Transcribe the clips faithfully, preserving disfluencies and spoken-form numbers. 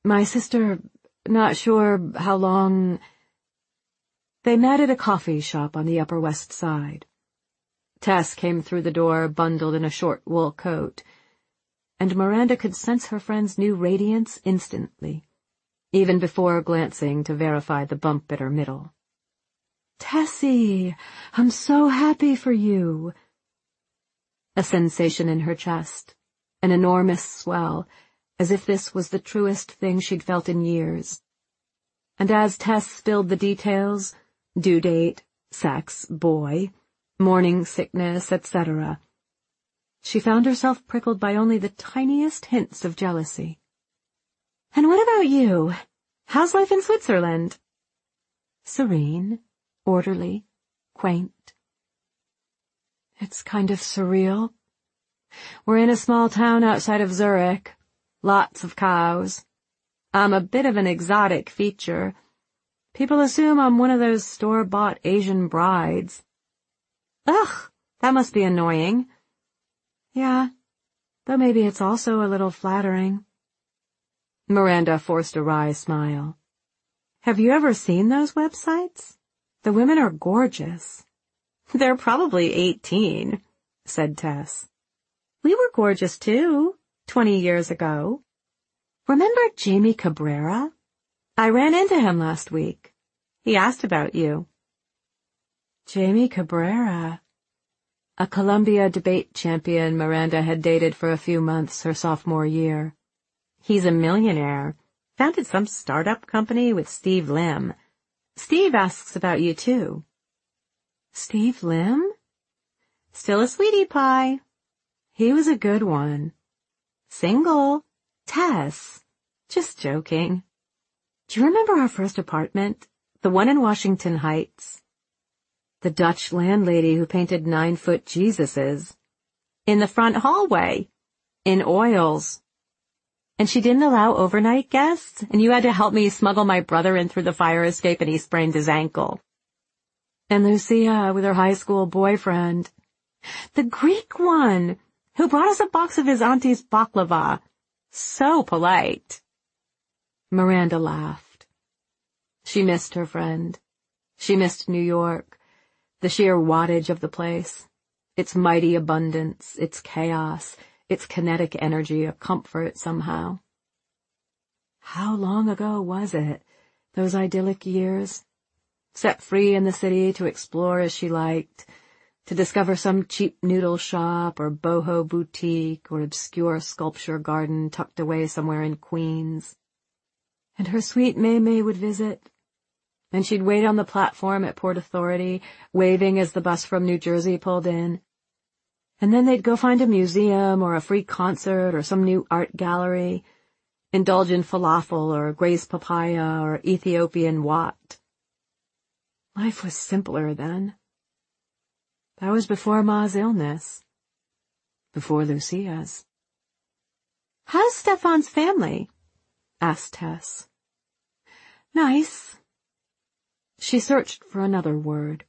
My sister, not sure how long... They met at a coffee shop on the Upper West Side. Tess came through the door bundled in a short wool coat, and Miranda could sense her friend's new radiance instantly, even before glancing to verify the bump at her middle. "Tessie, I'm so happy for you." A sensation in her chest, an enormous swell, as if this was the truest thing she'd felt in years. And as Tess spilled the details, due date, sex, boy, morning sickness, et cetera, she found herself prickled by only the tiniest hints of jealousy. "And what about you? How's life in Switzerland?" "Serene, orderly, quaint." "It's kind of surreal. We're in a small town outside of Zurich. Lots of cows. I'm a bit of an exotic feature. People assume I'm one of those store-bought Asian brides." "Ugh, that must be annoying." "Yeah, though maybe it's also a little flattering." Miranda forced a wry smile. "Have you ever seen those websites? The women are gorgeous." "They're probably eighteen," said Tess. "We were gorgeous, too, twenty years ago. Remember Jamie Cabrera? I ran into him last week. He asked about you." Jamie Cabrera. A Columbia debate champion Miranda had dated for a few months her sophomore year. He's a millionaire. Founded some startup company with Steve Lim. Steve asks about you, too. Steve Lim? Still a sweetie pie. He was a good one. Single. Tess. Just joking. Do you remember our first apartment? The one in Washington Heights? The Dutch landlady who painted nine-foot Jesuses. In the front hallway. In oils. And she didn't allow overnight guests, and you had to help me smuggle my brother in through the fire escape and he sprained his ankle. And Lucia with her high school boyfriend. The Greek one, who brought us a box of his auntie's baklava. So polite. Miranda laughed. She missed her friend. She missed New York, the sheer wattage of the place, its mighty abundance, its chaos, its kinetic energy of comfort somehow. How long ago was it, those idyllic years? Set free in the city to explore as she liked, to discover some cheap noodle shop or boho boutique or obscure sculpture garden tucked away somewhere in Queens. And her sweet May-May would visit, and she'd wait on the platform at Port Authority, waving as the bus from New Jersey pulled in. And then they'd go find a museum or a free concert or some new art gallery, indulge in falafel or Gray's papaya or Ethiopian wat. Life was simpler then. That was before Ma's illness. Before Lucia's. "How's Stefan's family?" asked Tess. "Nice." She searched for another word.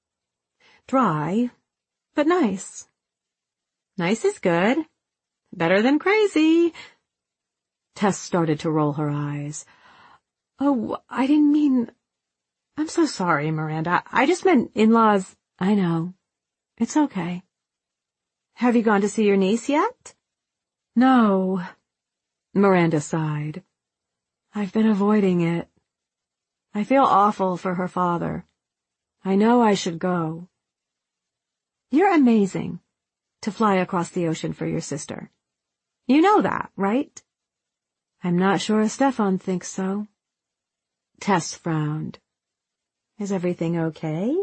"Dry, but nice." "Nice is good. Better than crazy." Tess started to roll her eyes. "Oh, I didn't mean... I'm so sorry, Miranda. I just meant in-laws." "I know. It's okay." "Have you gone to see your niece yet?" "No." Miranda sighed. "I've been avoiding it. I feel awful for her father. I know I should go." "You're amazing, to fly across the ocean for your sister. You know that, right?" "I'm not sure Stefan thinks so." Tess frowned. "Is everything okay?"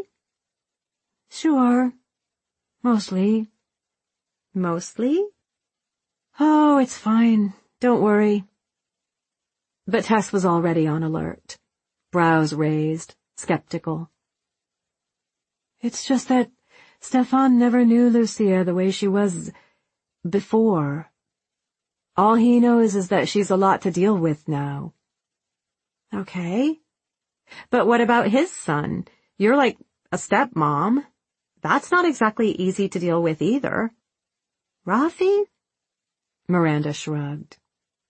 "Sure. Mostly." "Mostly?" "Oh, it's fine. Don't worry." But Tess was already on alert, brows raised, skeptical. "It's just that Stefan never knew Lucia the way she was before. All he knows is that she's a lot to deal with now." "Okay. But what about his son? You're like a stepmom. That's not exactly easy to deal with either." "Rafi?" Miranda shrugged.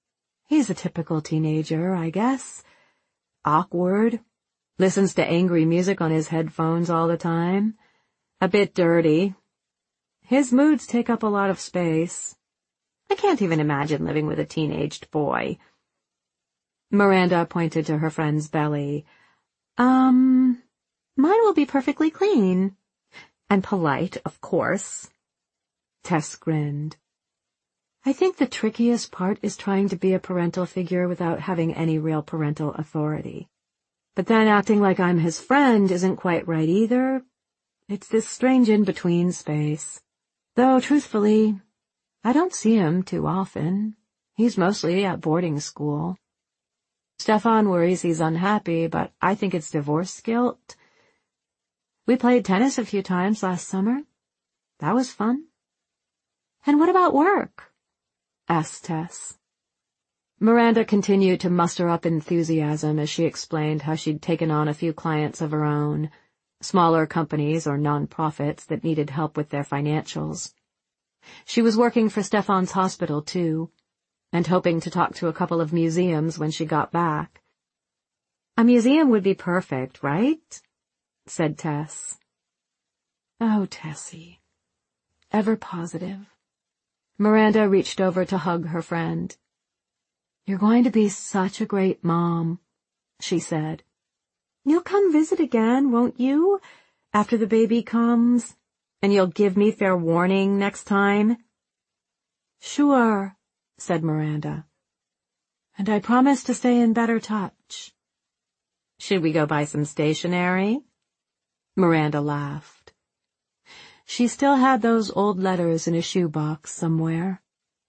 He's a typical teenager, I guess. Awkward. Listens to angry music on his headphones all the time. A bit dirty. His moods take up a lot of space. I can't even imagine living with a teenaged boy. Miranda pointed to her friend's belly. Um, mine will be perfectly clean. And polite, of course. Tess grinned. I think the trickiest part is trying to be a parental figure without having any real parental authority. But then acting like I'm his friend isn't quite right either. It's this strange in-between space. Though, truthfully, I don't see him too often. He's mostly at boarding school. Stefan worries he's unhappy, but I think it's divorce guilt. We played tennis a few times last summer. That was fun. And what about work? Asked Tess. Miranda continued to muster up enthusiasm as she explained how she'd taken on a few clients of her own, smaller companies or non-profits that needed help with their financials. She was working for Stefan's hospital, too, and hoping to talk to a couple of museums when she got back. A museum would be perfect, right? Said Tess. Oh, Tessie. Ever positive. Miranda reached over to hug her friend. You're going to be such a great mom, she said. You'll come visit again, won't you, after the baby comes? And you'll give me fair warning next time? Sure, said Miranda. And I promise to stay in better touch. Should we go buy some stationery? Miranda laughed. She still had those old letters in a shoebox somewhere.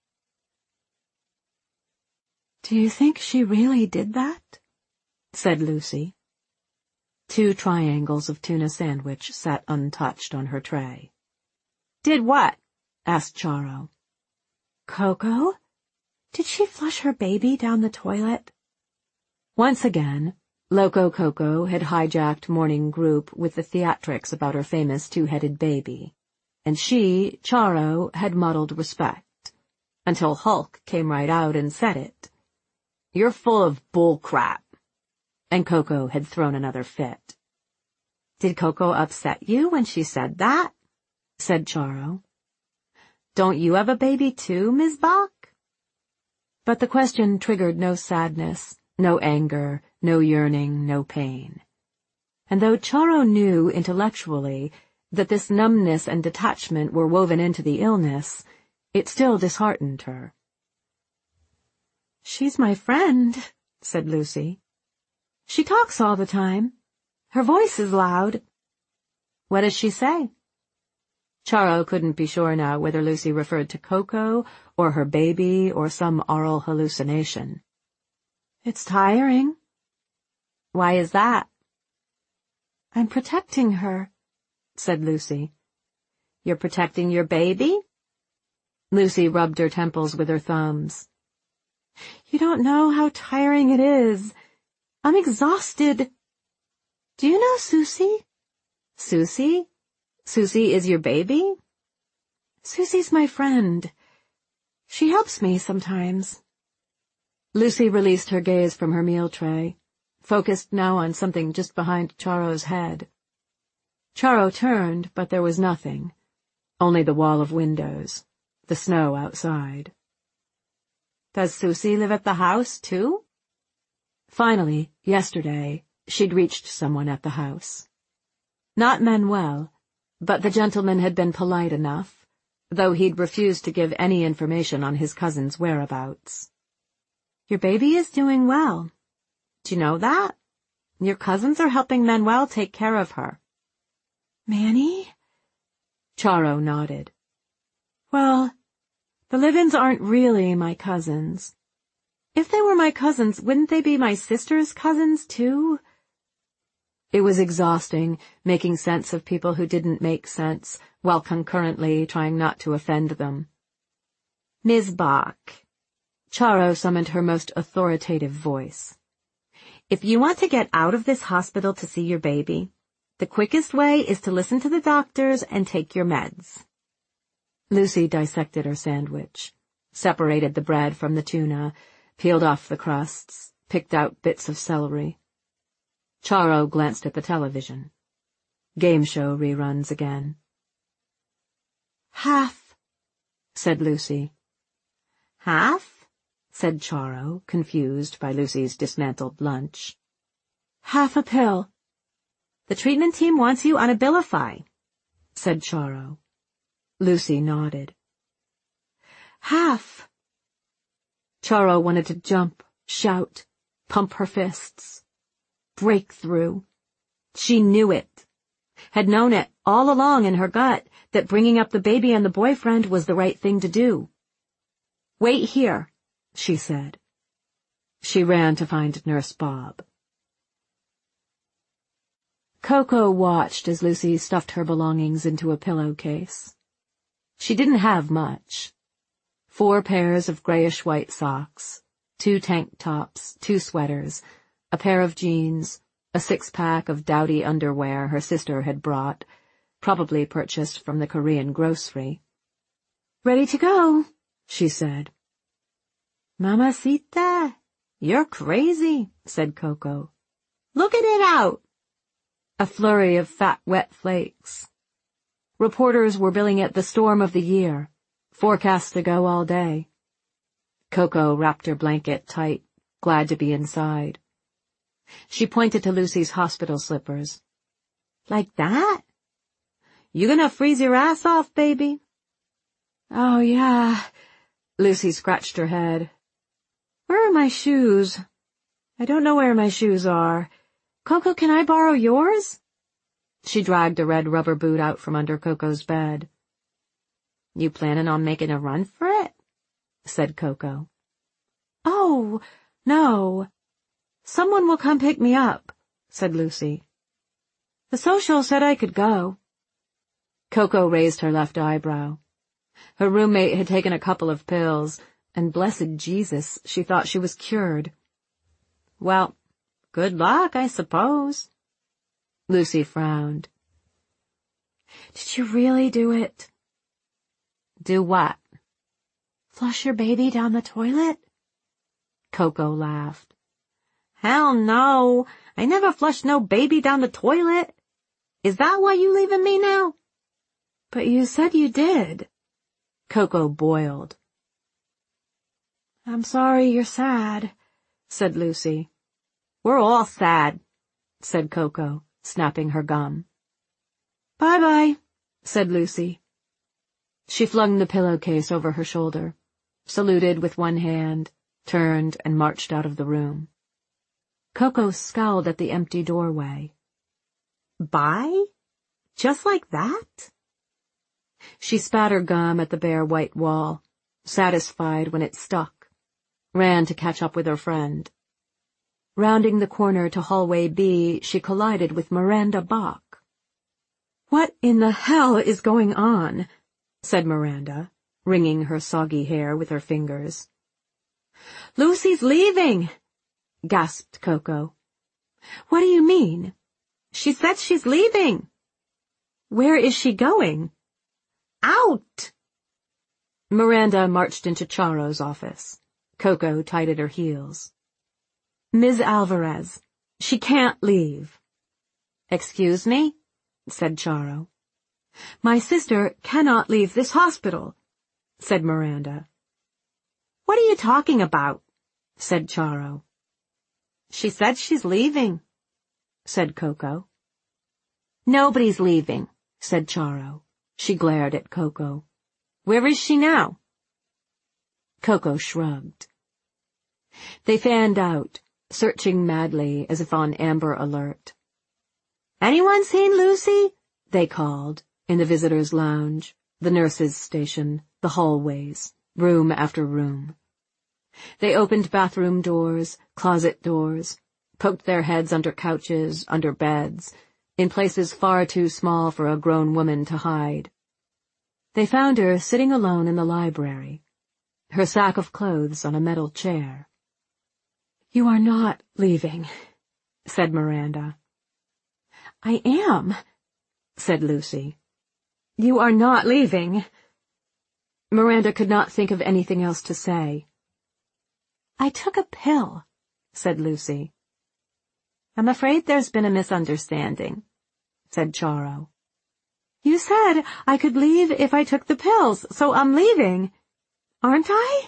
Do you think she really did that? Said Lucy. Two triangles of tuna sandwich sat untouched on her tray. Did what? Asked Charo. Coco? Did she flush her baby down the toilet? Once again, Loco Coco had hijacked morning group with the theatrics about her famous two-headed baby, and she, Charo, had muddled respect, until Hulk came right out and said it. You're full of bull crap. And Coco had thrown another fit. Did Coco upset you when she said that? Said Charo. Don't you have a baby too, Miz Bach? But the question triggered no sadness, no anger, no yearning, no pain. And though Charo knew intellectually that this numbness and detachment were woven into the illness, it still disheartened her. She's my friend, said Lucy. She talks all the time. Her voice is loud. What does she say? Charo couldn't be sure now whether Lucy referred to Coco or her baby or some oral hallucination. It's tiring. Why is that? I'm protecting her, said Lucy. You're protecting your baby? Lucy rubbed her temples with her thumbs. You don't know how tiring it is. I'm exhausted. Do you know Susie? Susie? Susie is your baby? Susie's my friend. She helps me sometimes. Lucy released her gaze from her meal tray, focused now on something just behind Charo's head. Charo turned, but there was nothing, only the wall of windows, the snow outside. Does Susie live at the house, too? Finally, yesterday, she'd reached someone at the house. Not Manuel, but the gentleman had been polite enough, though he'd refused to give any information on his cousin's whereabouts. Your baby is doing well. Do you know that? Your cousins are helping Manuel take care of her. Manny? Charo nodded. Well, the Livins aren't really my cousins. If they were my cousins, wouldn't they be my sister's cousins, too? It was exhausting, making sense of people who didn't make sense, while concurrently trying not to offend them. Miz Bach. Charo summoned her most authoritative voice. If you want to get out of this hospital to see your baby, the quickest way is to listen to the doctors and take your meds. Lucy dissected her sandwich, separated the bread from the tuna, peeled off the crusts, picked out bits of celery. Charo glanced at the television. Game show reruns again. "Half," said Lucy. "Half?" said Charo, confused by Lucy's dismantled lunch. "Half a pill." "The treatment team wants you on Abilify," said Charo. Lucy nodded. "Half." Charo wanted to jump, shout, pump her fists. Breakthrough. She knew it. Had known it all along in her gut that bringing up the baby and the boyfriend was the right thing to do. "Wait here," she said. She ran to find Nurse Bob. Coco watched as Lucy stuffed her belongings into a pillowcase. She didn't have much. Four pairs of grayish-white socks, two tank tops, two sweaters, a pair of jeans, a six-pack of dowdy underwear her sister had brought, probably purchased from the Korean grocery. "Ready to go," she said. "Mamacita, you're crazy," said Coco. "Look at it out." A flurry of fat, wet flakes. Reporters were billing it the storm of the year, forecast to go all day. Coco wrapped her blanket tight, glad to be inside. She pointed to Lucy's hospital slippers. "Like that? You gonna freeze your ass off, baby?" "Oh, yeah." Lucy scratched her head. "Where are my shoes? I don't know where my shoes are. Coco, can I borrow yours?" She dragged a red rubber boot out from under Coco's bed. "You planning on making a run for it?" said Coco. "Oh, no. Someone will come pick me up," said Lucy. "The social said I could go." Coco raised her left eyebrow. Her roommate had taken a couple of pills, and blessed Jesus, she thought she was cured. "Well, good luck, I suppose." Lucy frowned. "Did you really do it?" "Do what?" "Flush your baby down the toilet?" Coco laughed. "Hell no, I never flushed no baby down the toilet. Is that why you leaving me now?" "But you said you did." Coco boiled. "I'm sorry you're sad," said Lucy. "We're all sad," said Coco, snapping her gum. "Bye-bye," said Lucy. She flung the pillowcase over her shoulder, saluted with one hand, turned and marched out of the room. Coco scowled at the empty doorway. "Bye? Just like that?" She spat her gum at the bare white wall, satisfied when it stuck, ran to catch up with her friend. Rounding the corner to hallway B, she collided with Miranda Bach. "What in the hell is going on?" said Miranda, wringing her soggy hair with her fingers. "Lucy's leaving!" gasped Coco. "What do you mean?" "She said she's leaving." "Where is she going?" "Out!" Miranda marched into Charo's office. Coco tied at her heels. "Miz Alvarez, she can't leave." "Excuse me?" said Charo. "My sister cannot leave this hospital," said Miranda. "What are you talking about?" said Charo. "She said she's leaving," said Coco. "Nobody's leaving," said Charo. She glared at Coco. "Where is she now?" Coco shrugged. They fanned out, searching madly as if on Amber Alert. "Anyone seen Lucy?" they called, in the visitors' lounge, the nurses' station, the hallways, room after room. They opened bathroom doors, closet doors, poked their heads under couches, under beds, in places far too small for a grown woman to hide. They found her sitting alone in the library, her sack of clothes on a metal chair. "You are not leaving," said Miranda. "I am," said Lucy. "You are not leaving." Miranda could not think of anything else to say. I took a pill, said Lucy. I'm afraid there's been a misunderstanding, said Charo. You said I could leave if I took the pills, so I'm leaving. Aren't I?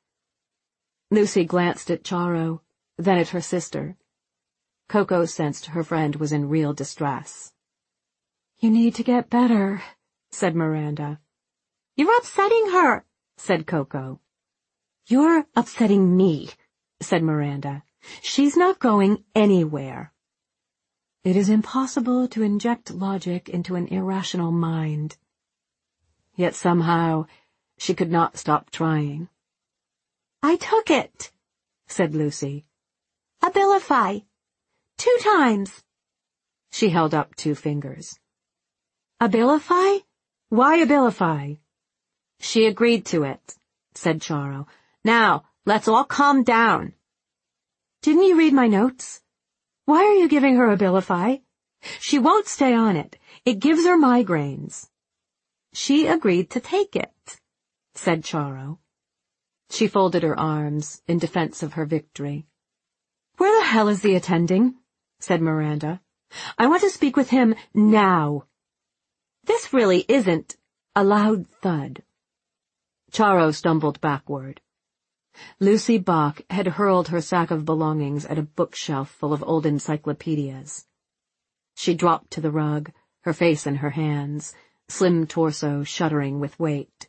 Lucy glanced at Charo, then at her sister. Coco sensed her friend was in real distress. You need to get better, said Miranda. You're upsetting her, said Coco. You're upsetting me, said Miranda. She's not going anywhere. It is impossible to inject logic into an irrational mind. Yet somehow she could not stop trying. I took it, said Lucy. Abilify. Two times. She held up two fingers. Abilify? Why Abilify? She agreed to it, said Charo. Now, let's all calm down. Didn't you read my notes? Why are you giving her Abilify? She won't stay on it. It gives her migraines. She agreed to take it, said Charo. She folded her arms in defense of her victory. Where the hell is the attending? Said Miranda. I want to speak with him now. This really isn't. A loud thud. Charo stumbled backward. Lucy Bach had hurled her sack of belongings at a bookshelf full of old encyclopedias. She dropped to the rug, her face in her hands, slim torso shuddering with weight.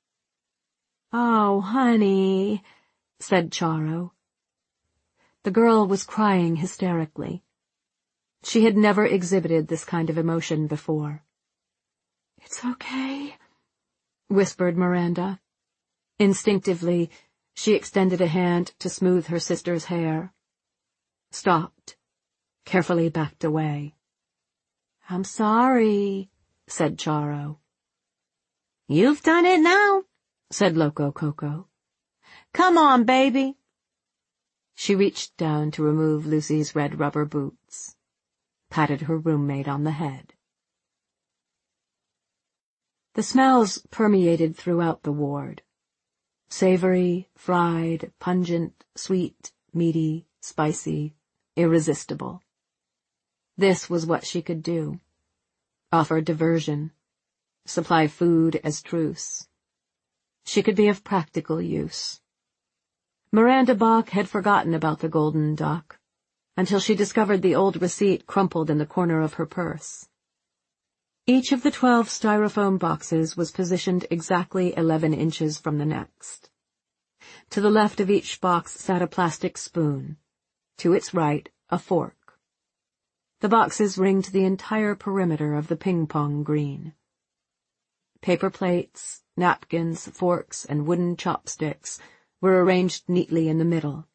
Oh, honey, said Charo. The girl was crying hysterically. She had never exhibited this kind of emotion before. It's okay, whispered Miranda. Instinctively, she extended a hand to smooth her sister's hair. Stopped, carefully backed away. I'm sorry, said Charo. You've done it now, said Loco Coco. Come on, baby. She reached down to remove Lucy's red rubber boots, patted her roommate on the head. The smells permeated throughout the ward. Savory, fried, pungent, sweet, meaty, spicy, irresistible. This was what she could do. Offer diversion. Supply food as truce. She could be of practical use. Miranda Bach had forgotten about the golden duck, until she discovered the old receipt crumpled in the corner of her purse. Each of the twelve styrofoam boxes was positioned exactly eleven inches from the next. To the left of each box sat a plastic spoon. To its right, a fork. The boxes ringed the entire perimeter of the ping-pong green. Paper plates, napkins, forks, and wooden chopsticks were arranged neatly in the middle.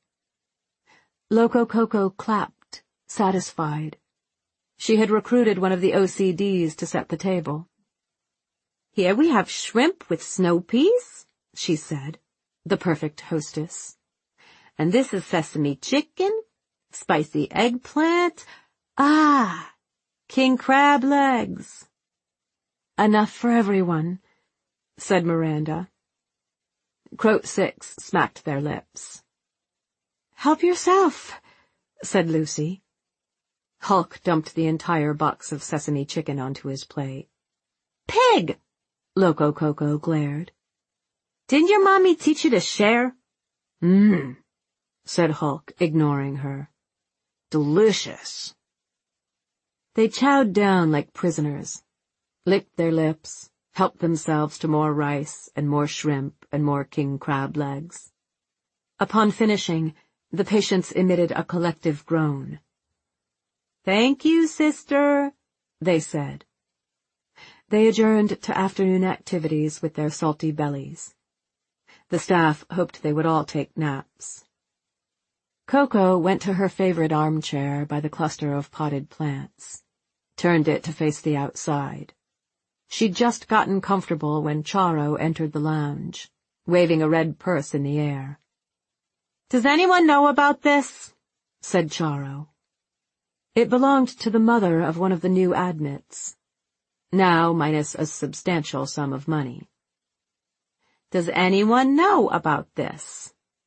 Loco Coco clapped, satisfied. She had recruited one of the O C Ds to set the table. Here we have shrimp with snow peas, she said, the perfect hostess. And this is sesame chicken, spicy eggplant, ah, king crab legs. Enough for everyone, said Miranda. Croat Six smacked their lips. Help yourself, said Lucy. Hulk dumped the entire box of sesame chicken onto his plate. Pig! Loco Coco glared. Didn't your mommy teach you to share? Mmm, said Hulk, ignoring her. Delicious. They chowed down like prisoners, licked their lips, helped themselves to more rice and more shrimp and more king crab legs. Upon finishing, the patients emitted a collective groan. Thank you, sister, they said. They adjourned to afternoon activities with their salty bellies. The staff hoped they would all take naps. Coco went to her favorite armchair by the cluster of potted plants, turned it to face the outside. She'd just gotten comfortable when Charo entered the lounge, waving a red purse in the air. Does anyone know about this? Said Charo. It belonged to the mother of one of the new admits, now minus a substantial sum of money. Does anyone know about this?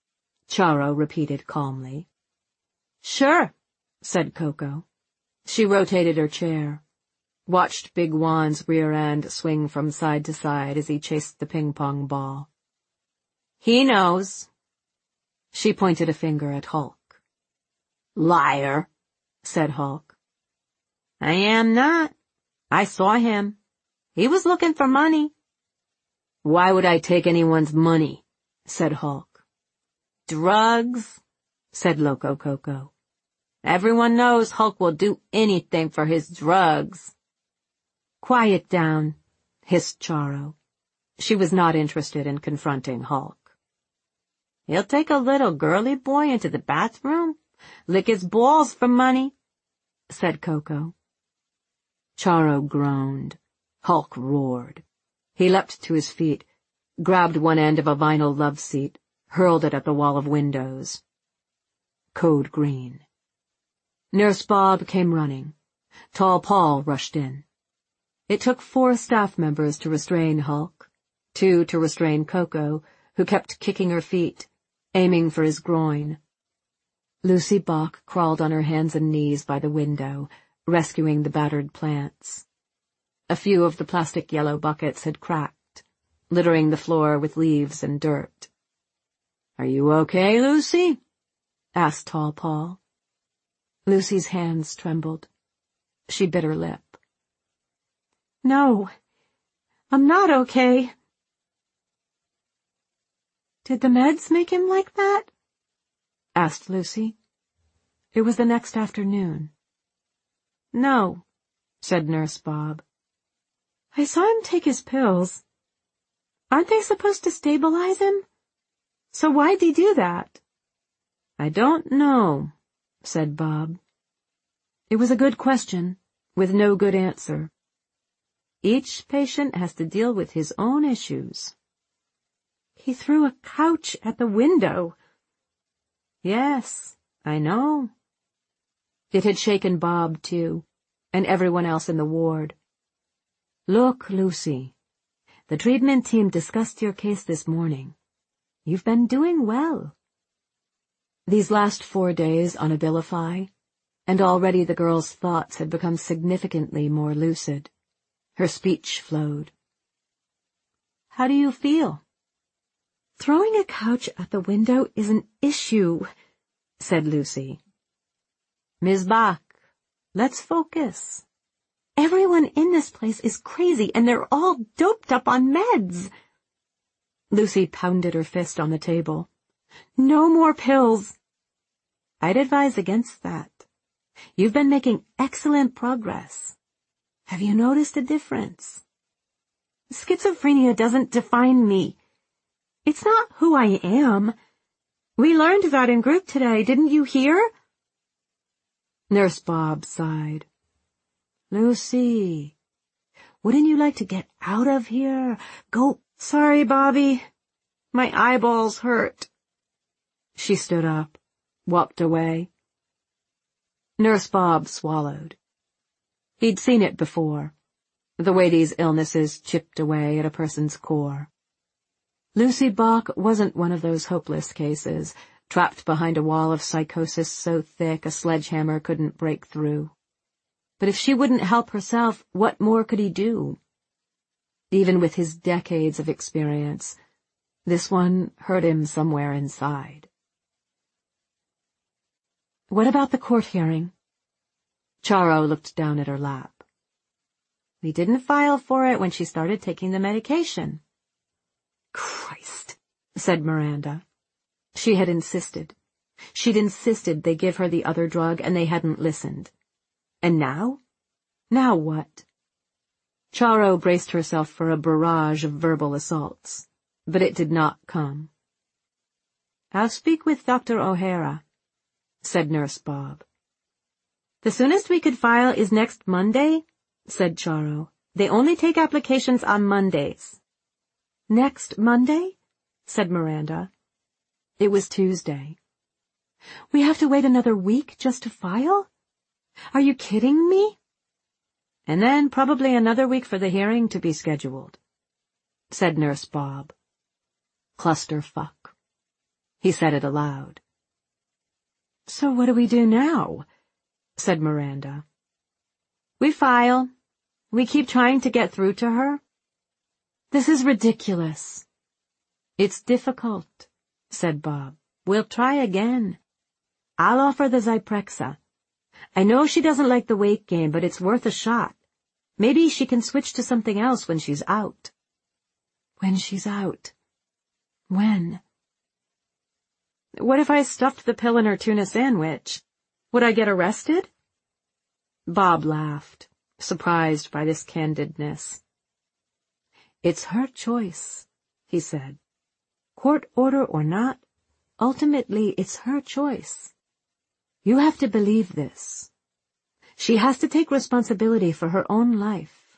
Charo repeated calmly. Sure, said Coco. She rotated her chair, watched Big Juan's rear end swing from side to side as he chased the ping-pong ball. He knows. She pointed a finger at Hulk. Liar, said Hulk. I am not. I saw him. He was looking for money. Why would I take anyone's money? Said Hulk. Drugs, said Loco Coco. Everyone knows Hulk will do anything for his drugs. Quiet down, hissed Charo. She was not interested in confronting Hulk. He'll take a little girly boy into the bathroom, lick his balls for money, said Coco. Charo groaned. Hulk roared. He leapt to his feet, grabbed one end of a vinyl love seat, hurled it at the wall of windows. Code green. Nurse Bob came running. Tall Paul rushed in. It took four staff members to restrain Hulk, two to restrain Coco, who kept kicking her feet, aiming for his groin. Lucy Bach crawled on her hands and knees by the window, rescuing the battered plants. A few of the plastic yellow buckets had cracked, littering the floor with leaves and dirt. Are you okay, Lucy? Asked Tall Paul. Lucy's hands trembled. She bit her lip. No, I'm not okay. Did the meds make him like that? Asked Lucy. It was the next afternoon. No, said Nurse Bob. I saw him take his pills. Aren't they supposed to stabilize him? So why'd he do that? I don't know, said Bob. It was a good question, with no good answer. Each patient has to deal with his own issues. He threw a couch at the window. Yes, I know. It had shaken Bob, too, and everyone else in the ward. Look, Lucy, the treatment team discussed your case this morning. You've been doing well. These last four days on Abilify, and already the girl's thoughts had become significantly more lucid. Her speech flowed. How do you feel? Throwing a couch at the window is an issue, said Lucy. Miz Bach, let's focus. Everyone in this place is crazy, and they're all doped up on meds. Lucy pounded her fist on the table. No more pills. I'd advise against that. You've been making excellent progress. Have you noticed a difference? Schizophrenia doesn't define me. It's not who I am. We learned that in group today, didn't you hear? Nurse Bob sighed. Lucy, wouldn't you like to get out of here? Go. Sorry, Bobby. My eyeballs hurt. She stood up, walked away. Nurse Bob swallowed. He'd seen it before, the way these illnesses chipped away at a person's core. Lucy Bach wasn't one of those hopeless cases, trapped behind a wall of psychosis so thick a sledgehammer couldn't break through. But if she wouldn't help herself, what more could he do? Even with his decades of experience, this one hurt him somewhere inside. What about the court hearing? Charo looked down at her lap. We didn't file for it when she started taking the medication. Christ, said Miranda. She had insisted. She'd insisted they give her the other drug, and they hadn't listened. And now? Now what? Charo braced herself for a barrage of verbal assaults, but it did not come. I'll speak with Doctor O'Hara, said Nurse Bob. The soonest we could file is next Monday, said Charo. They only take applications on Mondays. Next Monday? Said Miranda. It was Tuesday. We have to wait another week just to file? Are you kidding me? And then probably another week for the hearing to be scheduled, said Nurse Bob. Clusterfuck. He said it aloud. "So what do we do now?" said Miranda. "We file. We keep trying to get through to her." "This is ridiculous." "It's difficult," said Bob. "We'll try again. I'll offer the Zyprexa. I know she doesn't like the weight gain, but it's worth a shot. Maybe she can switch to something else when she's out." "When she's out? When?" "What if I stuffed the pill in her tuna sandwich? Would I get arrested?" Bob laughed, surprised by this candidness. "It's her choice," he said. "Court order or not, ultimately it's her choice. You have to believe this. She has to take responsibility for her own life."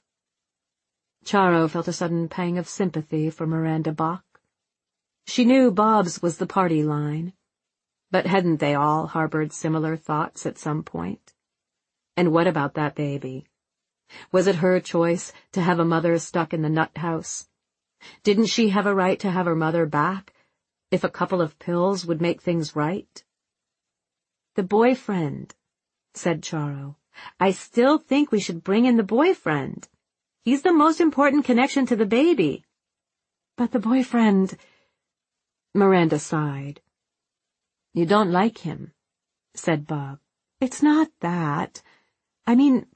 Charo felt a sudden pang of sympathy for Miranda Bach. She knew Bob's was the party line, but hadn't they all harbored similar thoughts at some point? And what about that baby? Was it her choice to have a mother stuck in the nut house? Didn't she have a right to have her mother back, if a couple of pills would make things right? "The boyfriend," said Charo. "I still think we should bring in the boyfriend. He's the most important connection to the baby." "But the boyfriend—" Miranda sighed. "You don't like him," said Bob. "It's not that. I mean,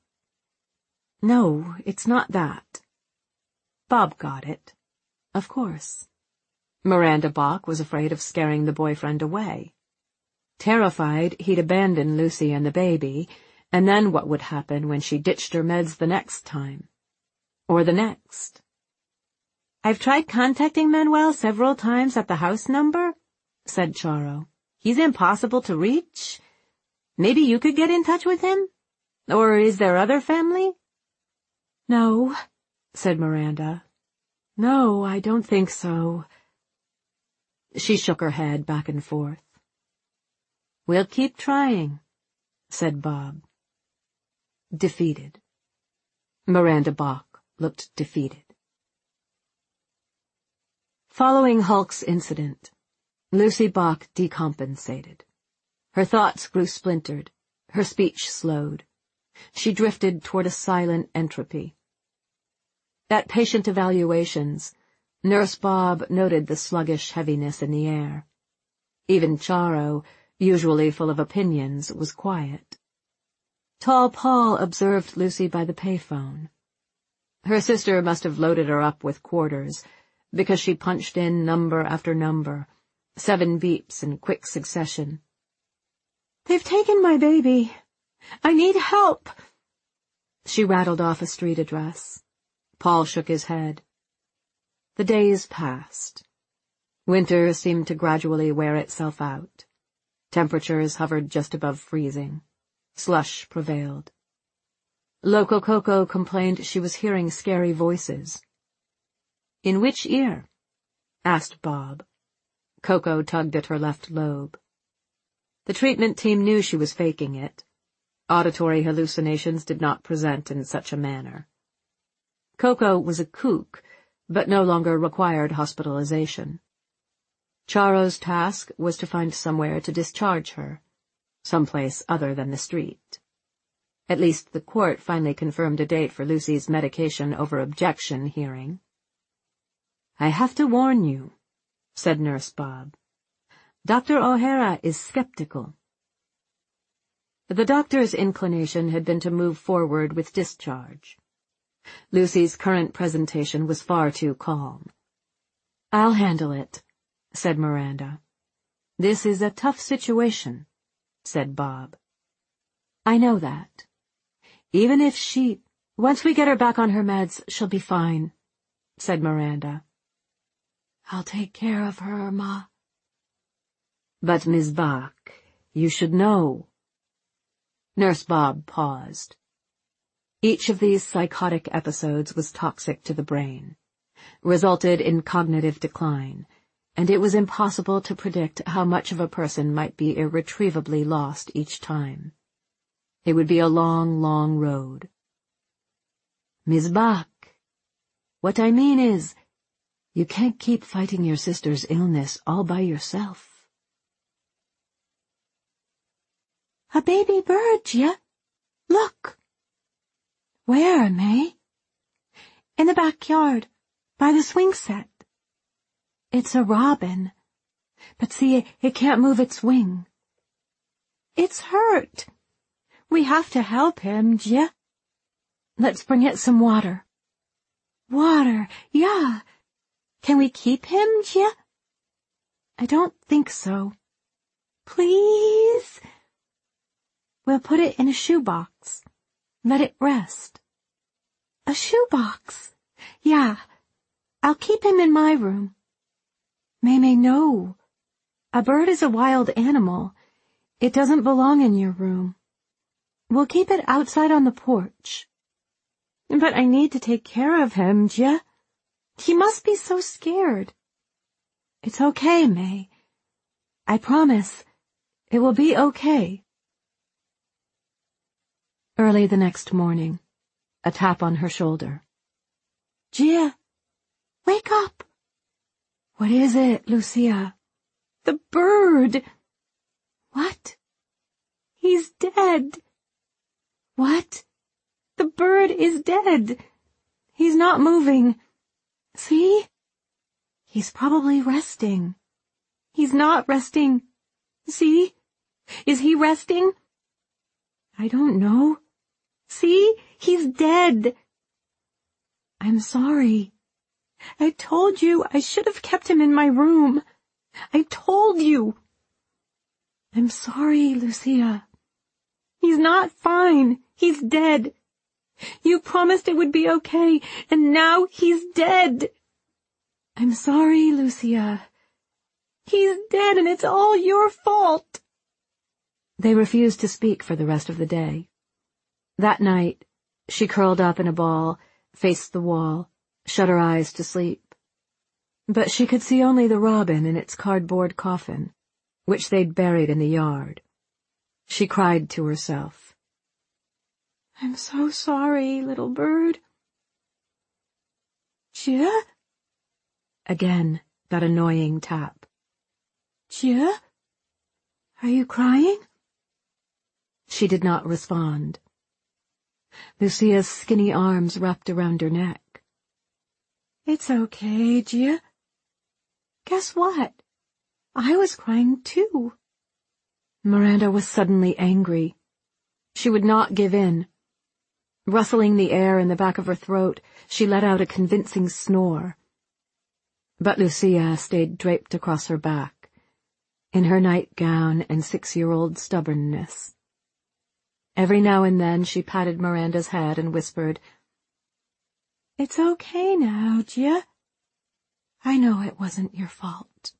no, it's not that." Bob got it. Of course. Miranda Bach was afraid of scaring the boyfriend away. Terrified he'd abandon Lucy and the baby, and then what would happen when she ditched her meds the next time? Or the next? "I've tried contacting Manuel several times at the house number," said Charo. "He's impossible to reach. Maybe you could get in touch with him? Or is there other family?" "No," said Miranda. "No, I don't think so." She shook her head back and forth. "We'll keep trying," said Bob. Defeated. Miranda Bach looked defeated. Following Hulk's incident, Lucy Bach decompensated. Her thoughts grew splintered, her speech slowed. She drifted toward a silent entropy. At patient evaluations, Nurse Bob noted the sluggish heaviness in the air. Even Charo, usually full of opinions, was quiet. Tall Paul observed Lucy by the payphone. Her sister must have loaded her up with quarters, because she punched in number after number, seven beeps in quick succession. "They've taken my baby. I need help." She rattled off a street address. Paul shook his head. The days passed. Winter seemed to gradually wear itself out. Temperatures hovered just above freezing. Slush prevailed. Loco Coco complained she was hearing scary voices. "In which ear?" asked Bob. Coco tugged at her left lobe. The treatment team knew she was faking it. Auditory hallucinations did not present in such a manner. Coco was a kook, but no longer required hospitalization. Charo's task was to find somewhere to discharge her, someplace other than the street. At least the court finally confirmed a date for Lucy's medication over objection hearing. "I have to warn you," said Nurse Bob. "Doctor O'Hara is skeptical." The doctor's inclination had been to move forward with discharge. Lucy's current presentation was far too calm. "I'll handle it," said Miranda. "This is a tough situation," said Bob. "I know that. Even if she... Once we get her back on her meds, she'll be fine," said Miranda. "I'll take care of her, Ma." "But, Miss Bach, you should know." Nurse Bob paused. Each of these psychotic episodes was toxic to the brain, resulted in cognitive decline, and it was impossible to predict how much of a person might be irretrievably lost each time. It would be a long, long road. "Miss Bach, what I mean is, you can't keep fighting your sister's illness all by yourself." A baby bird, Gia. Look. Where, May? In the backyard, by the swing set. It's a robin. But see, it, it can't move its wing. It's hurt. We have to help him, Gia. Let's bring it some water. Water, yeah. Can we keep him, Gia? I don't think so. Please? We'll put it in a shoebox. Let it rest. A shoebox? Yeah. I'll keep him in my room. Maymay, no. A bird is a wild animal. It doesn't belong in your room. We'll keep it outside on the porch. But I need to take care of him, Gia. He must be so scared. It's okay, May. I promise. It will be okay. Early the next morning, a tap on her shoulder. Gia, wake up. What is it, Lucia? The bird. What? He's dead. What? The bird is dead. He's not moving. See? He's probably resting. He's not resting. See? Is he resting? I don't know. See? He's dead. I'm sorry. I told you I should have kept him in my room. I told you. I'm sorry, Lucia. He's not fine. He's dead. You promised it would be okay, and now he's dead. I'm sorry, Lucia. He's dead, and it's all your fault. They refused to speak for the rest of the day. That night, she curled up in a ball, faced the wall, shut her eyes to sleep. But she could see only the robin in its cardboard coffin, which they'd buried in the yard. She cried to herself. I'm so sorry, little bird. Gia? Again, that annoying tap. Gia? Are you crying? She did not respond. Lucia's skinny arms wrapped around her neck. It's okay, Gia. Guess what? I was crying too. Miranda was suddenly angry. She would not give in. Rustling the air in the back of her throat, she let out a convincing snore. But Lucia stayed draped across her back, in her nightgown and six-year-old stubbornness. Every now and then she patted Miranda's head and whispered, It's okay now, Gia. I know it wasn't your fault.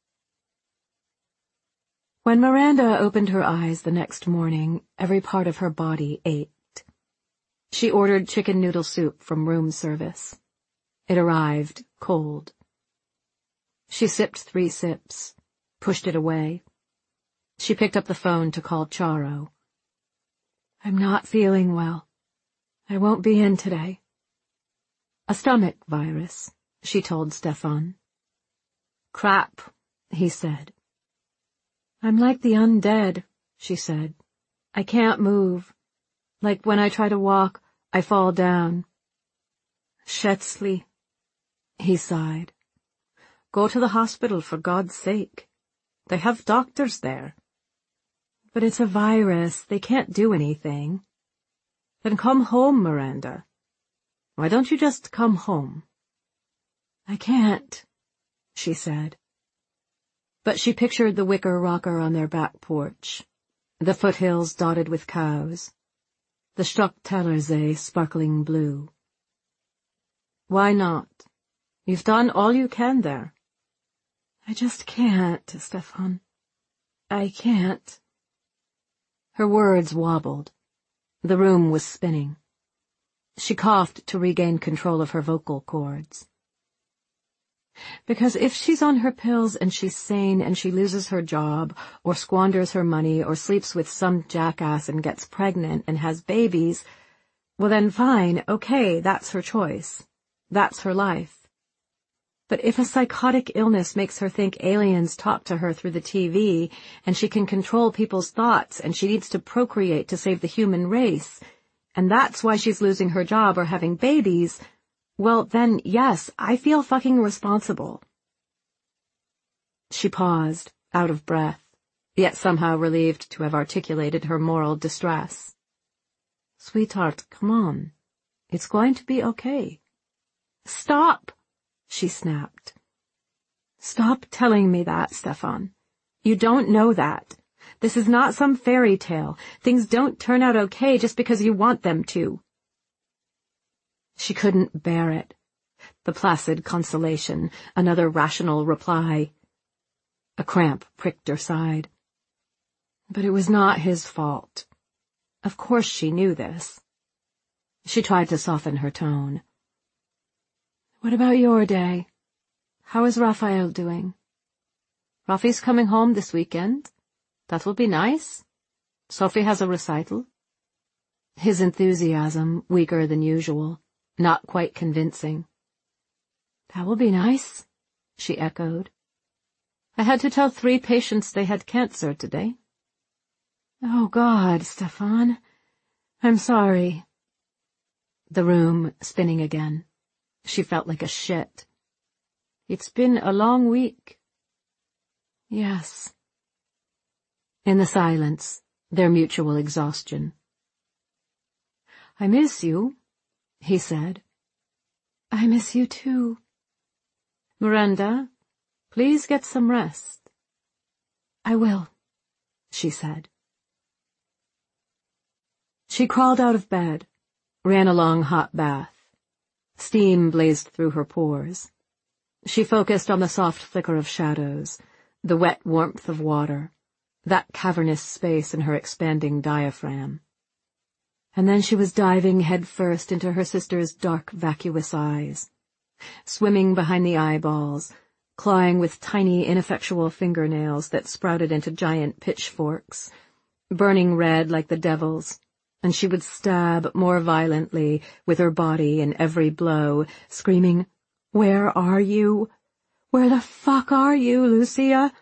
When Miranda opened her eyes the next morning, every part of her body ached. She ordered chicken noodle soup from room service. It arrived, cold. She sipped three sips, pushed it away. She picked up the phone to call Charo. I'm not feeling well. I won't be in today. A stomach virus, she told Stefan. Crap, he said. I'm like the undead, she said. I can't move. Like when I try to walk, I fall down. Schätzli, he sighed. Go to the hospital, for God's sake. They have doctors there. But it's a virus. They can't do anything. Then come home, Miranda. Why don't you just come home? I can't, she said. But she pictured the wicker rocker on their back porch, the foothills dotted with cows, the Stocktellersee sparkling blue. Why not? You've done all you can there. I just can't, Stefan. I can't. Her words wobbled. The room was spinning. She coughed to regain control of her vocal cords. Because if she's on her pills and she's sane and she loses her job, or squanders her money, or sleeps with some jackass and gets pregnant and has babies, well then fine, okay, that's her choice. That's her life. But if a psychotic illness makes her think aliens talk to her through the T V, and she can control people's thoughts, and she needs to procreate to save the human race, and that's why she's losing her job or having babies, well, then, yes, I feel fucking responsible. She paused, out of breath, yet somehow relieved to have articulated her moral distress. Sweetheart, come on. It's going to be okay. Stop! She snapped. Stop telling me that, Stefan. You don't know that. This is not some fairy tale. Things don't turn out okay just because you want them to. She couldn't bear it. The placid consolation, another rational reply. A cramp pricked her side. But it was not his fault. Of course she knew this. She tried to soften her tone. What about your day? How is Raphael doing? Rafi's coming home this weekend. That will be nice. Sophie has a recital. His enthusiasm, weaker than usual, not quite convincing. That will be nice, she echoed. I had to tell three patients they had cancer today. Oh, God, Stefan. I'm sorry. The room spinning again. She felt like a shit. It's been a long week. Yes. In the silence, their mutual exhaustion. I miss you, he said. I miss you too. Miranda, please get some rest. I will, she said. She crawled out of bed, ran a long hot bath. Steam blazed through her pores. She focused on the soft flicker of shadows, the wet warmth of water, that cavernous space in her expanding diaphragm. And then she was diving headfirst into her sister's dark, vacuous eyes, swimming behind the eyeballs, clawing with tiny, ineffectual fingernails that sprouted into giant pitchforks, burning red like the devil's, and she would stab more violently with her body in every blow, screaming, Where are you? Where the fuck are you, Lucia?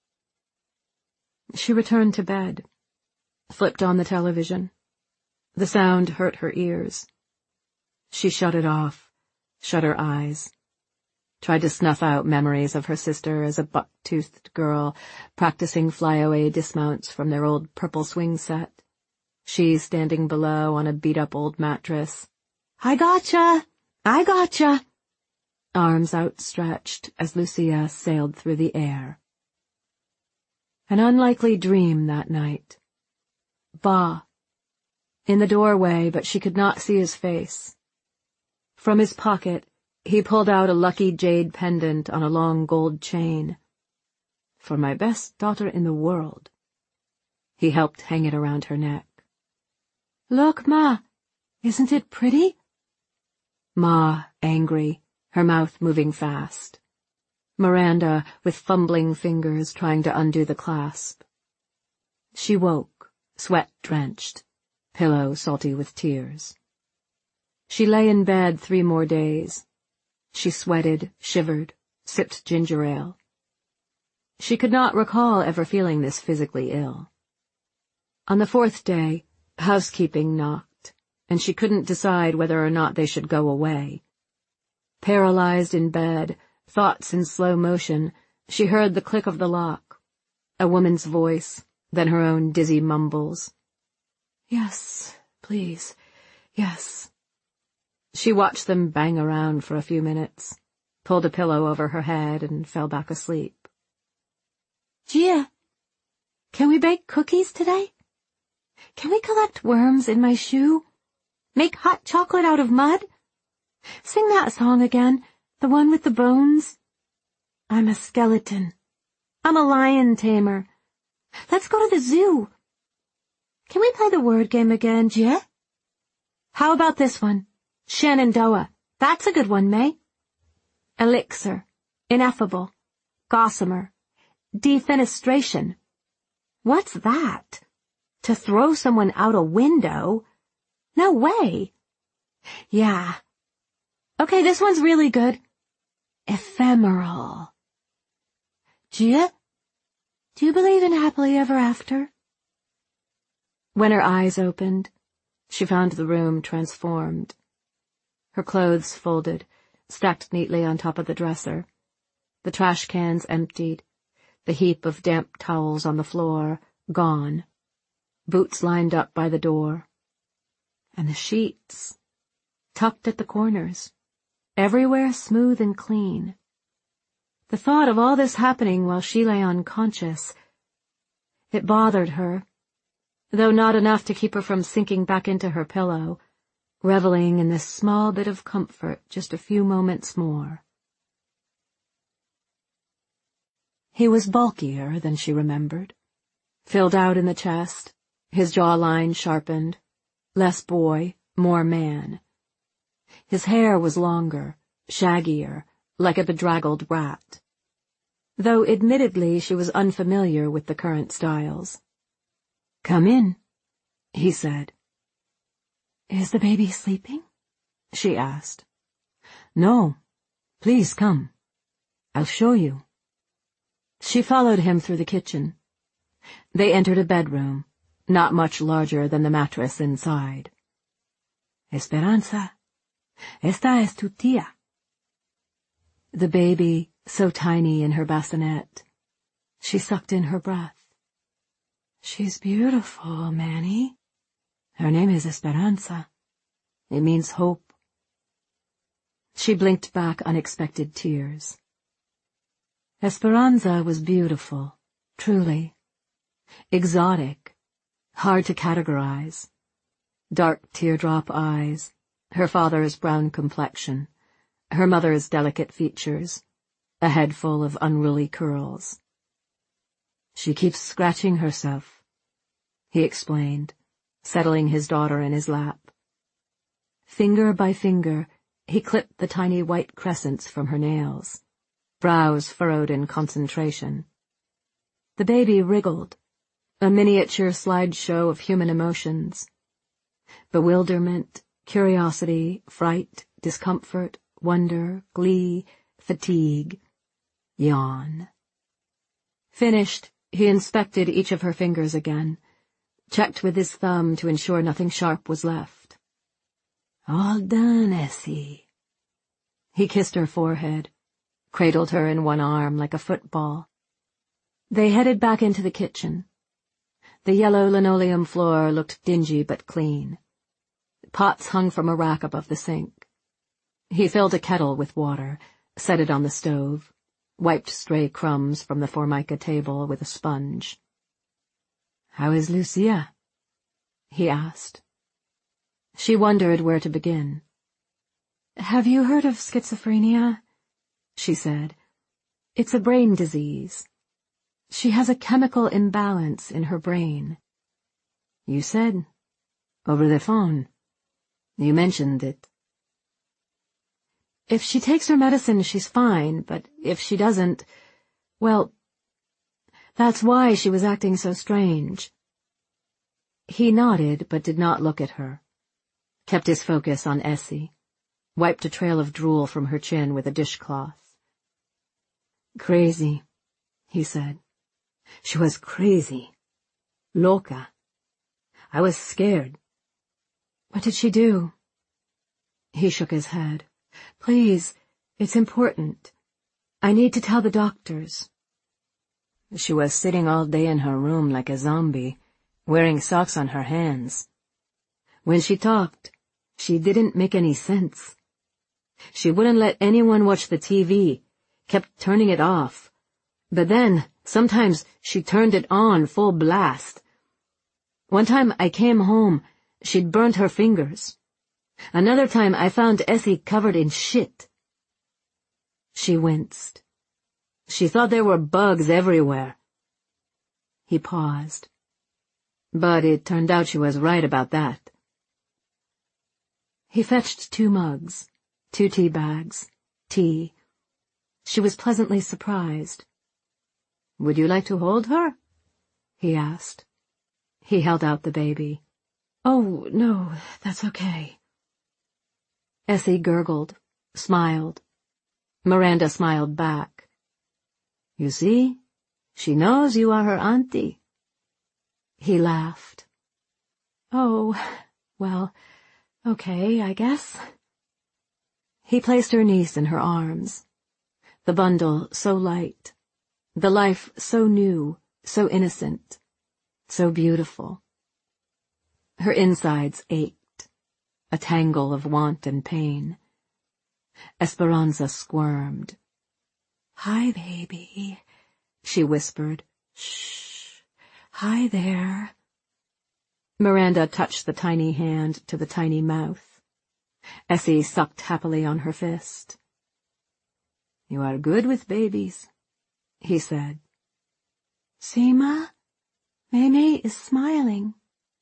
She returned to bed, flipped on the television. The sound hurt her ears. She shut it off, shut her eyes, tried to snuff out memories of her sister as a buck-toothed girl practicing flyaway dismounts from their old purple swing set. She standing below on a beat-up old mattress. I gotcha! I gotcha! Arms outstretched as Lucia sailed through the air. An unlikely dream that night. Ba. In the doorway, but she could not see his face. From his pocket, he pulled out a lucky jade pendant on a long gold chain. For my best daughter in the world. He helped hang it around her neck. Look, Ma, isn't it pretty? Ma, angry, her mouth moving fast. Miranda, with fumbling fingers, trying to undo the clasp. She woke, sweat-drenched, pillow salty with tears. She lay in bed three more days. She sweated, shivered, sipped ginger ale. She could not recall ever feeling this physically ill. On the fourth day, housekeeping knocked, and she couldn't decide whether or not they should go away. Paralyzed in bed, thoughts in slow motion, she heard the click of the lock, a woman's voice, then her own dizzy mumbles. Yes, please, yes. She watched them bang around for a few minutes, pulled a pillow over her head, and fell back asleep. Gia, can we bake cookies today? Can we collect worms in my shoe? Make hot chocolate out of mud? Sing that song again, the one with the bones. I'm a skeleton. I'm a lion tamer. Let's go to the zoo. Can we play the word game again, Gia? How about this one? Shenandoah. That's a good one, May. Elixir. Ineffable. Gossamer. Defenestration. What's that? To throw someone out a window? No way. Yeah. Okay, this one's really good. ephemeral. Gia, do you believe in happily ever after? When her eyes opened, she found the room transformed. Her clothes folded, stacked neatly on top of the dresser, the trash cans emptied, the heap of damp towels on the floor gone, boots lined up by the door, and the sheets tucked at the corners, everywhere smooth and clean. The thought of all this happening while she lay unconscious, it bothered her, though not enough to keep her from sinking back into her pillow, reveling in this small bit of comfort just a few moments more. He was bulkier than she remembered, filled out in the chest, his jawline sharpened, less boy, more man. His hair was longer, shaggier, like a bedraggled rat, though admittedly she was unfamiliar with the current styles. "Come in," he said. "Is the baby sleeping?" she asked. "No. Please come. I'll show you." She followed him through the kitchen. They entered a bedroom, not much larger than the mattress inside. "Esperanza, esta es tu tía." The baby, so tiny in her bassinet, she sucked in her breath. "She's beautiful, Manny. Her name is Esperanza. It means hope." She blinked back unexpected tears. Esperanza was beautiful, truly. Exotic, hard to categorize. Dark teardrop eyes, her father's brown complexion, her mother's delicate features, a head full of unruly curls. "She keeps scratching herself," he explained, settling his daughter in his lap. Finger by finger, he clipped the tiny white crescents from her nails, brows furrowed in concentration. The baby wriggled, a miniature slideshow of human emotions. Bewilderment, curiosity, fright, discomfort, wonder, glee, fatigue, yawn. Finished, he inspected each of her fingers again, checked with his thumb to ensure nothing sharp was left. "All done, Essie." He kissed her forehead, cradled her in one arm like a football. They headed back into the kitchen. The yellow linoleum floor looked dingy but clean. Pots hung from a rack above the sink. He filled a kettle with water, set it on the stove, wiped stray crumbs from the formica table with a sponge. "How is Lucia?" he asked. She wondered where to begin. "Have you heard of schizophrenia?" she said. "It's a brain disease. She has a chemical imbalance in her brain." "You said, over the phone. You mentioned it." "If she takes her medicine, she's fine, but if she doesn't, well, that's why she was acting so strange." He nodded but did not look at her, kept his focus on Essie, wiped a trail of drool from her chin with a dishcloth. "Crazy," he said. "She was crazy. Loca. I was scared." "What did she do?" He shook his head. "Please, it's important. I need to tell the doctors." "She was sitting all day in her room like a zombie, wearing socks on her hands. When she talked, she didn't make any sense. She wouldn't let anyone watch the T V, kept turning it off. But then, sometimes she turned it on full blast. One time I came home, she'd burnt her fingers. Another time I found Essie covered in shit." She winced. She thought there were bugs everywhere. He paused. But it turned out she was right about that. He fetched two mugs, two tea bags, tea. She was pleasantly surprised. "Would you like to hold her?" he asked. He held out the baby. "Oh, no, that's okay." Essie gurgled, smiled. Miranda smiled back. You see, she knows you are her auntie. He laughed. Oh, well, okay, I guess. He placed her niece in her arms. The bundle so light. The life so new, so innocent, so beautiful. Her insides ached, a tangle of want and pain. Esperanza squirmed. Hi, baby, she whispered. Shh. Hi there. Miranda touched the tiny hand to the tiny mouth. Essie sucked happily on her fist. You are good with babies, he said. See, Ma? Mamie is smiling.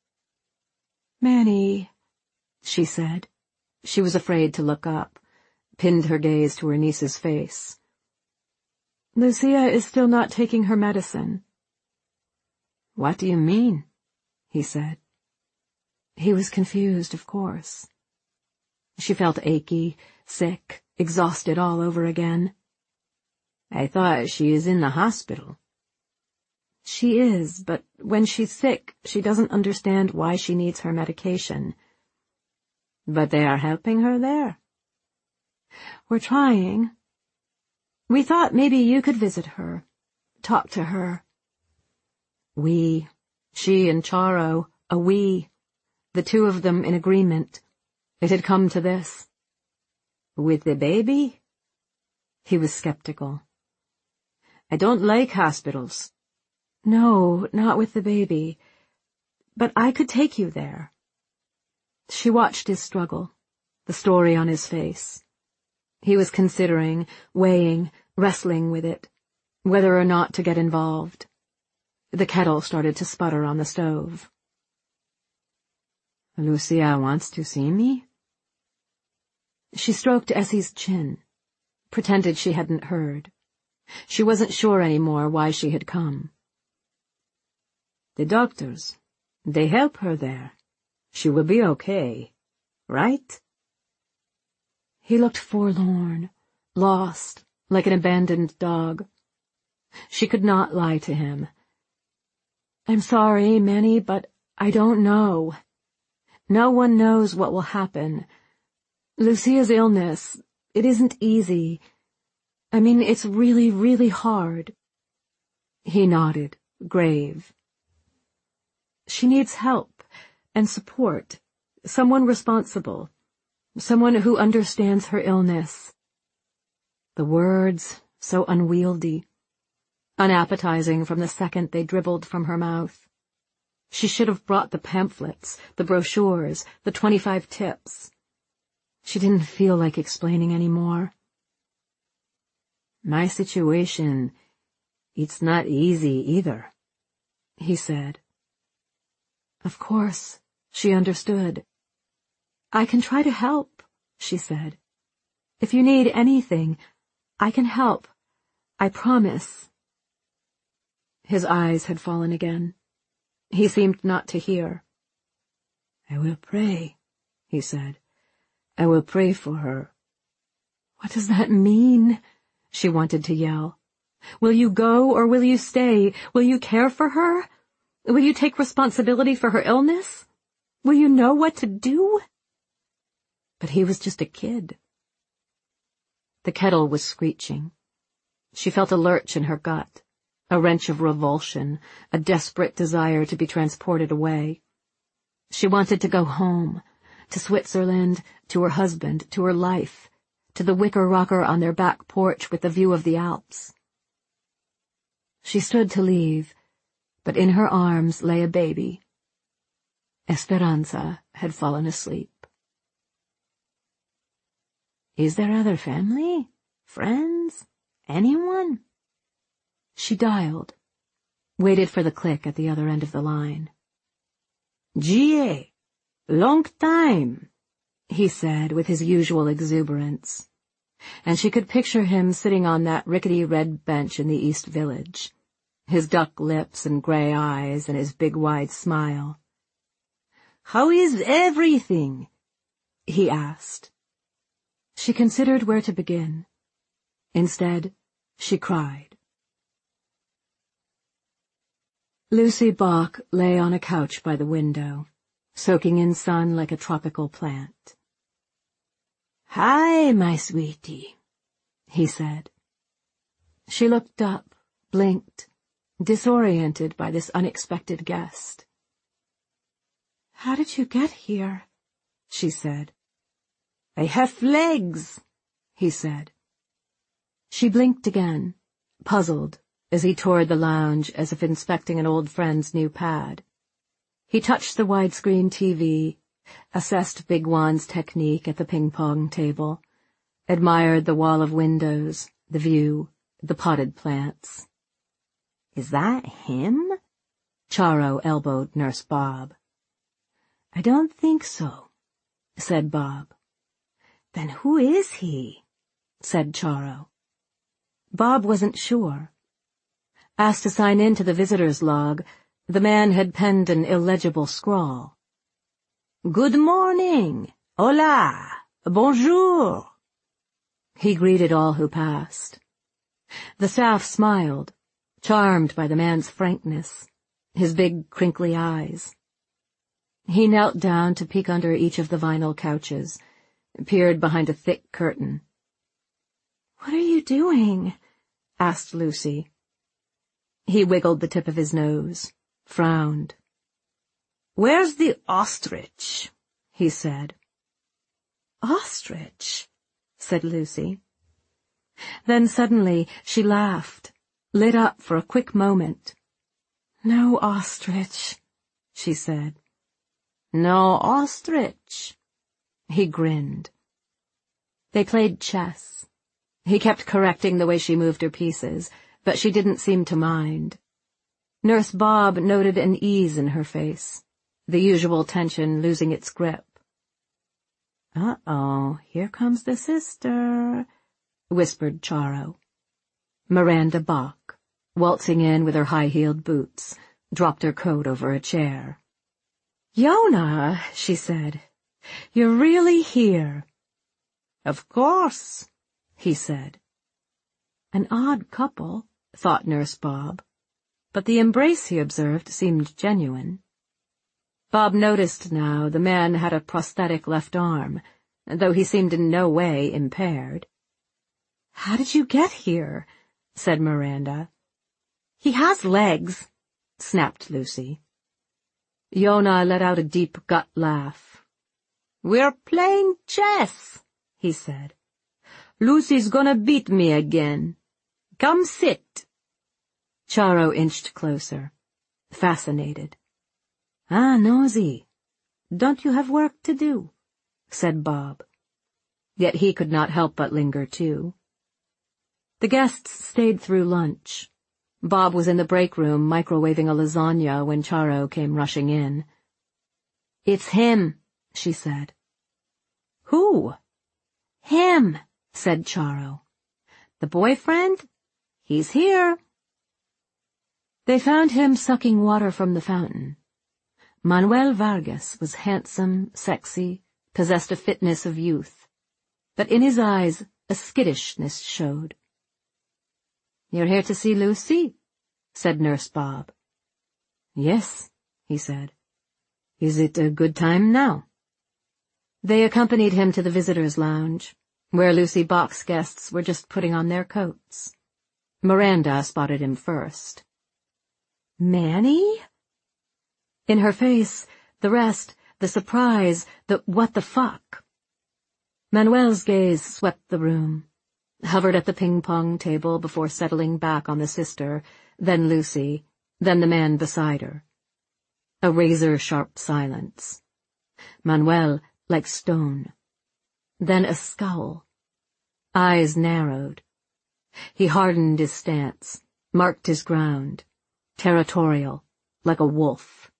Manny, she said. She was afraid to look up, pinned her gaze to her niece's face. Lucia is still not taking her medicine. What do you mean? He said. He was confused, of course. She felt achy, sick, exhausted all over again. I thought she is in the hospital. She is, but when she's sick, she doesn't understand why she needs her medication. But they are helping her there. We're trying. We thought maybe you could visit her, talk to her. We, she and Charo, a we, the two of them in agreement. It had come to this. With the baby? He was skeptical. I don't like hospitals. No, not with the baby. But I could take you there. She watched his struggle, the story on his face. He was considering, weighing, wrestling with it, whether or not to get involved. The kettle started to sputter on the stove. Lucia wants to see me? She stroked Essie's chin, pretended she hadn't heard. She wasn't sure anymore why she had come. The doctors, they help her there. She will be okay, right? He looked forlorn, lost, like an abandoned dog. She could not lie to him. I'm sorry, Manny, but I don't know. No one knows what will happen. Lucia's illness, it isn't easy. I mean, it's really, really hard. He nodded, grave. She needs help and support, someone responsible, someone who understands her illness. The words, so unwieldy, unappetizing from the second they dribbled from her mouth. She should have brought the pamphlets, the brochures, the twenty-five tips. She didn't feel like explaining any more. My situation, it's not easy either, he said. Of course, she understood. I can try to help, she said. If you need anything, I can help. I promise. His eyes had fallen again. He seemed not to hear. I will pray, he said. I will pray for her. What does that mean? She wanted to yell. Will you go or will you stay? Will you care for her? Will you take responsibility for her illness? Will you know what to do? But he was just a kid. The kettle was screeching. She felt a lurch in her gut, a wrench of revulsion, a desperate desire to be transported away. She wanted to go home, to Switzerland, to her husband, to her life, to the wicker rocker on their back porch with the view of the Alps. She stood to leave, but in her arms lay a baby. Esperanza had fallen asleep. Is there other family? Friends? Anyone? She dialed, waited for the click at the other end of the line. G A, long time, he said with his usual exuberance, and she could picture him sitting on that rickety red bench in the East Village, his duck lips and gray eyes and his big wide smile. How is everything? He asked. She considered where to begin. Instead, she cried. Lucy Bach lay on a couch by the window, soaking in sun like a tropical plant. "Hi, my sweetie," he said. She looked up, blinked, disoriented by this unexpected guest. "How did you get here?" she said. "I have legs," he said. She blinked again, puzzled, as he toured the lounge as if inspecting an old friend's new pad. He touched the widescreen T V, assessed Big Juan's technique at the ping-pong table, admired the wall of windows, the view, the potted plants. "Is that him?" Charo elbowed Nurse Bob. "I don't think so," said Bob. "Then who is he?" said Charo. Bob wasn't sure. Asked to sign in to the visitor's log, the man had penned an illegible scrawl. "Good morning! Hola! Bonjour!" He greeted all who passed. The staff smiled, charmed by the man's frankness, his big, crinkly eyes. He knelt down to peek under each of the vinyl couches, peered behind a thick curtain. "What are you doing?" asked Lucy. He wiggled the tip of his nose, frowned. "Where's the ostrich?" he said. "Ostrich?" said Lucy. Then suddenly she laughed, lit up for a quick moment. "No ostrich," she said. "No ostrich." He grinned. They played chess. He kept correcting the way she moved her pieces, but she didn't seem to mind. Nurse Bob noted an ease in her face, the usual tension losing its grip. "Uh-oh, here comes the sister," whispered Charo. Miranda Bach, waltzing in with her high-heeled boots, dropped her coat over a chair. "Yona," she said, "you're really here." "Of course," he said. An odd couple, thought Nurse Bob, but the embrace he observed seemed genuine. Bob noticed now the man had a prosthetic left arm, though he seemed in no way impaired. "How did you get here?" said Miranda. "He has legs," snapped Lucy. Yona let out a deep gut laugh. "We're playing chess," he said. "Lucy's gonna beat me again. Come sit." Charo inched closer, fascinated. "Ah, nosy. Don't you have work to do?" said Bob. Yet he could not help but linger too. The guests stayed through lunch. Bob was in the break room microwaving a lasagna when Charo came rushing in. "It's him," she said. "Who?" "Him," said Charo. "The boyfriend? He's here." They found him sucking water from the fountain. Manuel Vargas was handsome, sexy, possessed a fitness of youth, but in his eyes a skittishness showed. "You're here to see Lucy?" said Nurse Bob. "Yes," he said. "Is it a good time now?" They accompanied him to the visitors' lounge, where Lucy Bach's guests were just putting on their coats. Miranda spotted him first. "Manny?" In her face, the rest, the surprise, the what the fuck. Manuel's gaze swept the room, hovered at the ping-pong table before settling back on the sister, then Lucy, then the man beside her. A razor-sharp silence. Manuel, like stone. Then a scowl. Eyes narrowed. He hardened his stance, marked his ground, territorial, like a wolf.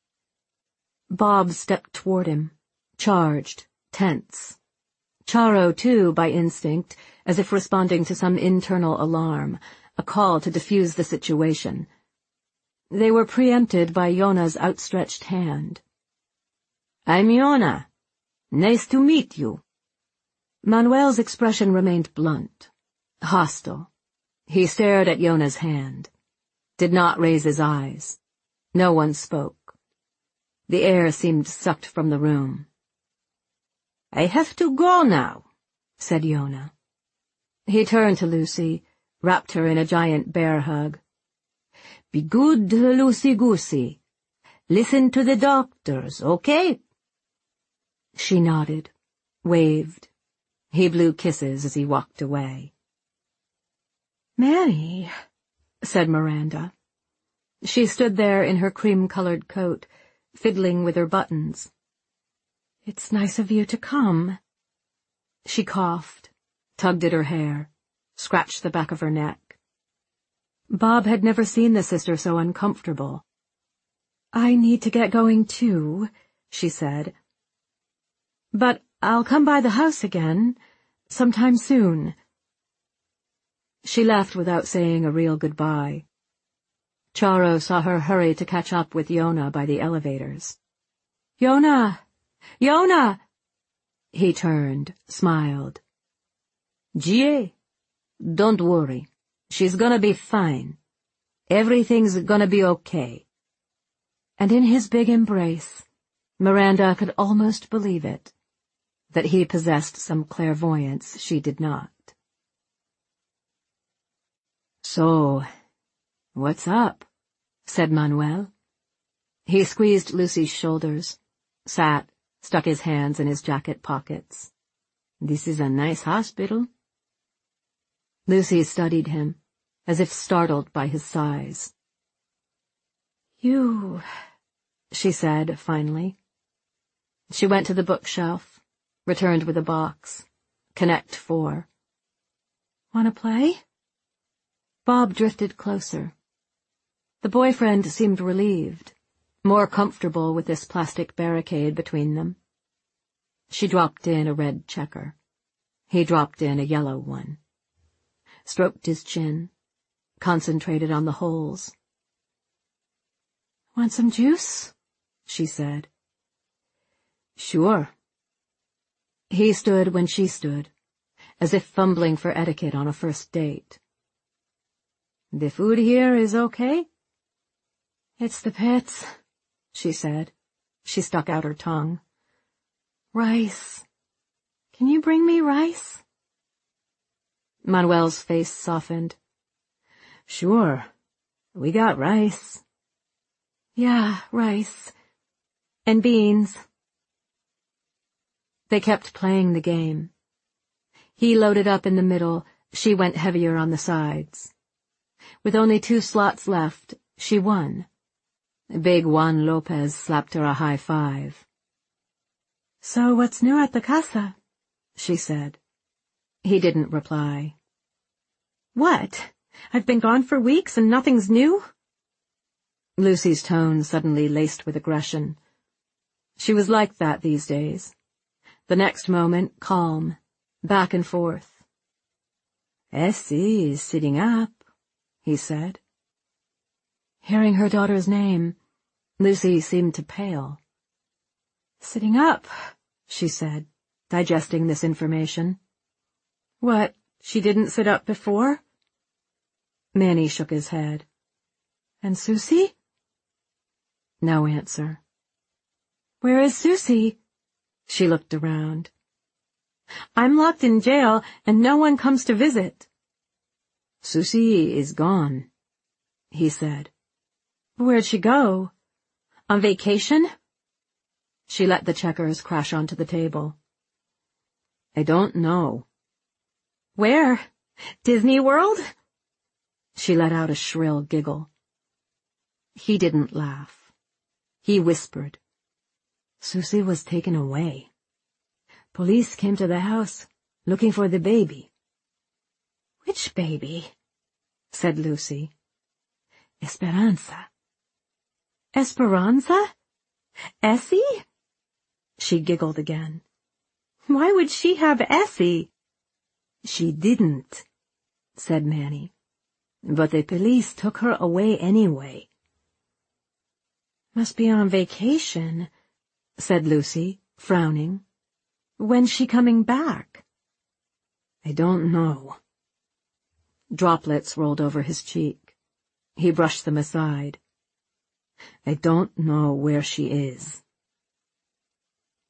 Bob stepped toward him, charged, tense. Charo, too, by instinct, as if responding to some internal alarm, a call to defuse the situation. They were preempted by Yona's outstretched hand. "I'm Yona. Nice to meet you." Manuel's expression remained blunt, Hostile. He stared at Yona's hand. Did not raise his eyes. No one spoke. The air seemed sucked from the room. "I have to go now," said Yona. He turned to Lucy, wrapped her in a giant bear hug. "Be good, Lucy-goosey. Listen to the doctors, okay?" She nodded, waved. He blew kisses as he walked away. "Manny," said Miranda. She stood there in her cream-colored coat, fiddling with her buttons. "It's nice of you to come." She coughed, tugged at her hair, scratched the back of her neck. Bob had never seen the sister so uncomfortable. "I need to get going, too," she said. "But I'll come by the house again, sometime soon." She left without saying a real goodbye. Charo saw her hurry to catch up with Yona by the elevators. "Yona! Yona!" He turned, smiled. "Jie, don't worry. She's gonna be fine. Everything's gonna be okay." And in his big embrace, Miranda could almost believe it, that he possessed some clairvoyance she did not. "So, what's up?" said Manuel. He squeezed Lucy's shoulders, sat, stuck his hands in his jacket pockets. "This is a nice hospital." Lucy studied him, as if startled by his size. "You," she said, finally. She went to the bookshelf, returned with a box. Connect Four. "Want to play?" Bob drifted closer. The boyfriend seemed relieved, more comfortable with this plastic barricade between them. She dropped in a red checker. He dropped in a yellow one. Stroked his chin, concentrated on the holes. "Want some juice?" she said. "Sure." He stood when she stood, as if fumbling for etiquette on a first date. "The food here is okay?" "It's the pits," she said. She stuck out her tongue. "Rice. Can you bring me rice?" Manuel's face softened. "Sure. We got rice." "Yeah, rice. And beans." They kept playing the game. He loaded up in the middle, she went heavier on the sides. With only two slots left, she won. Big Juan Lopez slapped her a high five. "So what's new at the casa?" she said. He didn't reply. "What? I've been gone for weeks and nothing's new?" Lucy's tone suddenly laced with aggression. She was like that these days. The next moment, calm, back and forth. "Essie is sitting up," he said. Hearing her daughter's name, Lucy seemed to pale. "Sitting up," she said, digesting this information. "What, she didn't sit up before?" Manny shook his head. "And Susie?" No answer. "Where is Susie?" She looked around. "I'm locked in jail, and no one comes to visit." "Susie is gone," he said. "Where'd she go? On vacation?" She let the checkers crash onto the table. "I don't know." "Where? Disney World?" She let out a shrill giggle. He didn't laugh. He whispered. "Susie was taken away. Police came to the house, looking for the baby." "Which baby?" said Lucy. "Esperanza." "Esperanza? Essie?" She giggled again. "Why would she have Essie?" "She didn't," said Manny. "But the police took her away anyway." "Must be on vacation," said Lucy, frowning. "When's she coming back?" "I don't know." Droplets rolled over his cheek. He brushed them aside. "I don't know where she is,"